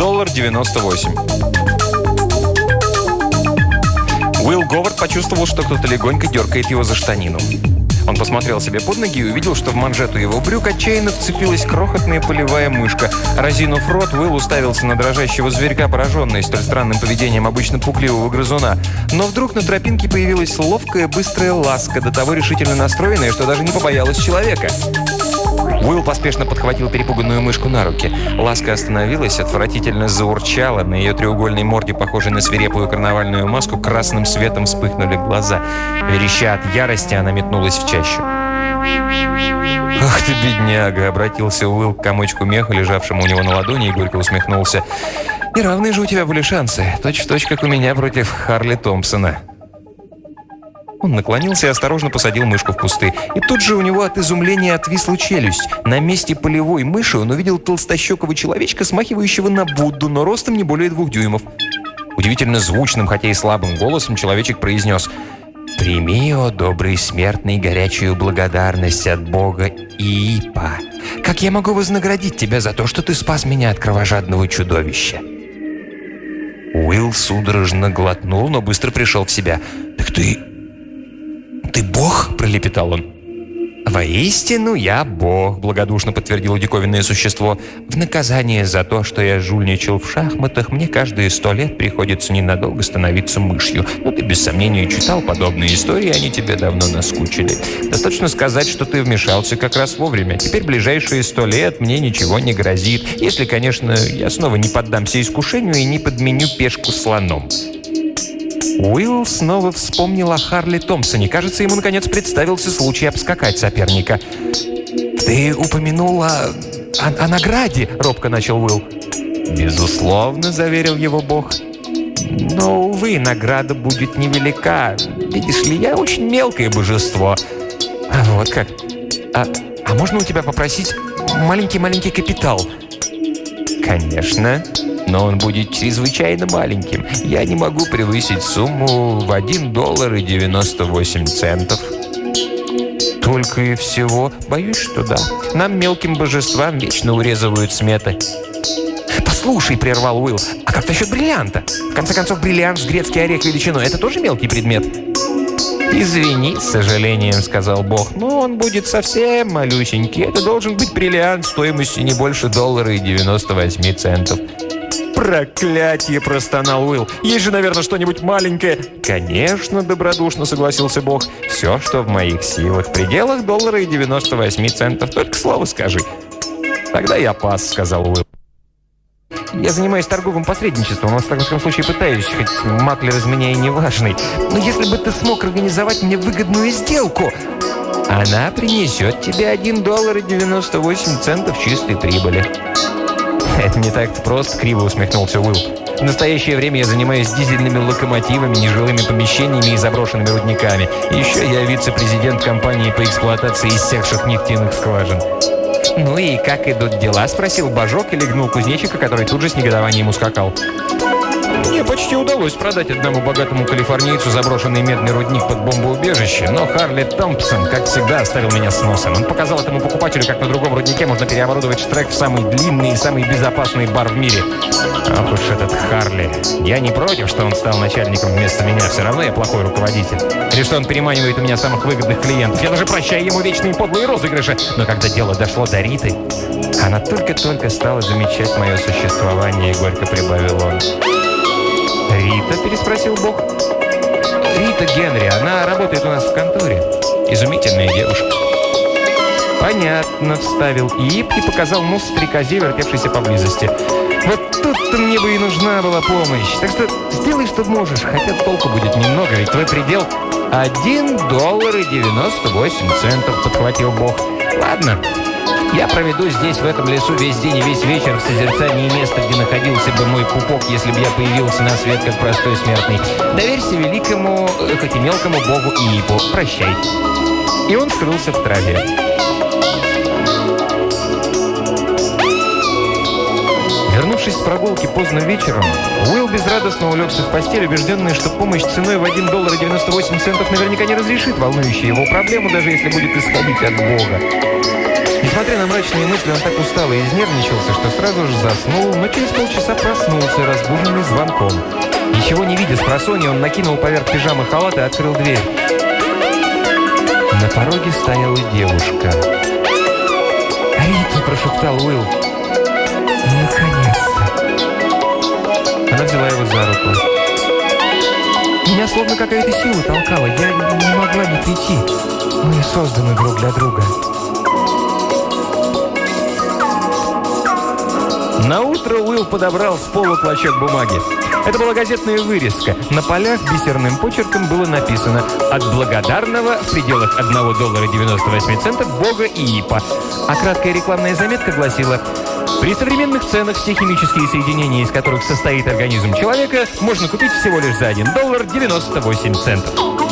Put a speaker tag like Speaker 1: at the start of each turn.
Speaker 1: $1.98. Уилл Говард почувствовал, что кто-то легонько дергает его за штанину. Он посмотрел себе под ноги и увидел, что в манжету его брюк отчаянно вцепилась крохотная полевая мышка. Разинув рот, Уилл уставился на дрожащего зверька, пораженный столь странным поведением обычно пугливого грызуна. Но вдруг на тропинке появилась ловкая, быстрая ласка, до того решительно настроенная, что даже не побоялась человека. Уилл поспешно подхватил перепуганную мышку на руки. Ласка остановилась, отвратительно заурчала. На ее треугольной морде, похожей на свирепую карнавальную маску, красным светом вспыхнули глаза. Вереща от ярости, она метнулась в чащу. «Ах ты, бедняга!» — обратился Уилл к комочку меха, лежавшему у него на ладони, и горько усмехнулся. «Неравные же у тебя были шансы, точь-в-точь, как у меня против Харли Томпсона». Он наклонился и осторожно посадил мышку в кусты. И тут же у него от изумления отвисла челюсть. На месте полевой мыши он увидел толстощекого человечка, смахивающего на Будду, но ростом не более 2 дюймов. Удивительно звучным, хотя и слабым голосом человечек произнес: «Прими, о добрый смертный, горячую благодарность от Бога Иипа. Как я могу вознаградить тебя за то, что ты спас меня от кровожадного чудовища?» Уилл судорожно глотнул, но быстро пришел в себя. «Так ты Бог?» – пролепетал он. «Воистину я Бог», – благодушно подтвердило диковинное существо. «В наказание за то, что я жульничал в шахматах, мне каждые 100 лет приходится ненадолго становиться мышью. Но ты без сомнения читал подобные истории, они тебе давно наскучили. Достаточно сказать, что ты вмешался как раз вовремя. Теперь ближайшие 100 лет мне ничего не грозит, если, конечно, я снова не поддамся искушению и не подменю пешку слоном». Уилл снова вспомнил о Харли Томпсоне. Кажется, ему, наконец, представился случай обскакать соперника. «Ты упомянул о награде», — робко начал Уилл. «Безусловно», — заверил его Бог. «Но, увы, награда будет невелика. Видишь ли, я очень мелкое божество». «Вот как? А можно у тебя попросить маленький капитал?» «Конечно. Но он будет чрезвычайно маленьким. Я не могу превысить сумму в $1.98. «Только и всего? Боюсь, что да. Нам, мелким божествам, вечно урезывают сметы». «Послушай», — прервал Уилл, — «а как насчет бриллианта? В конце концов, бриллиант с грецкий орех величиной — это тоже мелкий предмет?» «Извини, с сожалением», — сказал Бог, — «но он будет совсем малюсенький. Это должен быть бриллиант стоимостью не больше $1.98. «Проклятие!» – простонал Уилл. «Есть же, наверное, что-нибудь маленькое». «Конечно», – добродушно согласился Бог. «Все, что в моих силах, в пределах $1.98. Только слово скажи». «Тогда я пас», – сказал Уилл. «Я занимаюсь торговым посредничеством, но в таком случае пытаюсь, хоть маклер из меня и не важный. Но если бы ты смог организовать мне выгодную сделку, она принесет тебе $1.98 чистой прибыли». «Это не так-то просто», — криво усмехнулся Уилл. «В настоящее время я занимаюсь дизельными локомотивами, нежилыми помещениями и заброшенными рудниками. И еще я вице-президент компании по эксплуатации иссекших нефтяных скважин». «Ну и как идут дела?» — спросил Божок и легнул кузнечика, который тут же с негодованием ускакал. «Мне почти удалось продать одному богатому калифорнийцу заброшенный медный рудник под бомбоубежище, но Харли Томпсон, как всегда, оставил меня с носом. Он показал этому покупателю, как на другом руднике можно переоборудовать штрек в самый длинный и самый безопасный бар в мире. Ах уж этот Харли. Я не против, что он стал начальником вместо меня, все равно я плохой руководитель. Или что он переманивает у меня самых выгодных клиентов. Я даже прощаю ему вечные подлые розыгрыши. Но когда дело дошло до Риты, она только-только стала замечать мое существование», — горько прибавил он. «Рита?» – переспросил Бог. «Рита Генри. Она работает у нас в конторе. Изумительная девушка». «Понятно», – вставил Ип и показал нос стрекозе, вертевшейся поблизости. «Вот тут-то мне бы и нужна была помощь. Так что сделай, что можешь, хотя толку будет немного, ведь твой предел $1.98, подхватил Бог. «Ладно. Я проведу здесь, в этом лесу, весь день и весь вечер в созерцании места, где находился бы мой пупок, если бы я появился на свет как простой смертный. Доверься великому, хоть и мелкому богу Иипу. Прощай». И он скрылся в траве. Вернувшись с прогулки поздно вечером, Уилл безрадостно улегся в постель, убежденный, что помощь ценой в $1.98 наверняка не разрешит волнующую его проблему, даже если будет исходить от Бога. Несмотря на мрачные мысли, он так устал и изнервничался, что сразу же заснул, но через полчаса проснулся, разбуженный звонком. Ничего не видя спросонья, он накинул поверх пижамы халат и открыл дверь. На пороге стояла девушка. «Рики!» – прошептал Уилл. «Наконец-то!» Она взяла его за руку. «Меня словно какая-то сила толкала. Я не могла не прийти. Мы созданы друг для друга». Наутро Уилл подобрал с пола клочок бумаги. Это была газетная вырезка. На полях бисерным почерком было написано «От благодарного в пределах $1.98 Бога и Ипа». А краткая рекламная заметка гласила: «При современных ценах все химические соединения, из которых состоит организм человека, можно купить всего лишь за $1.98».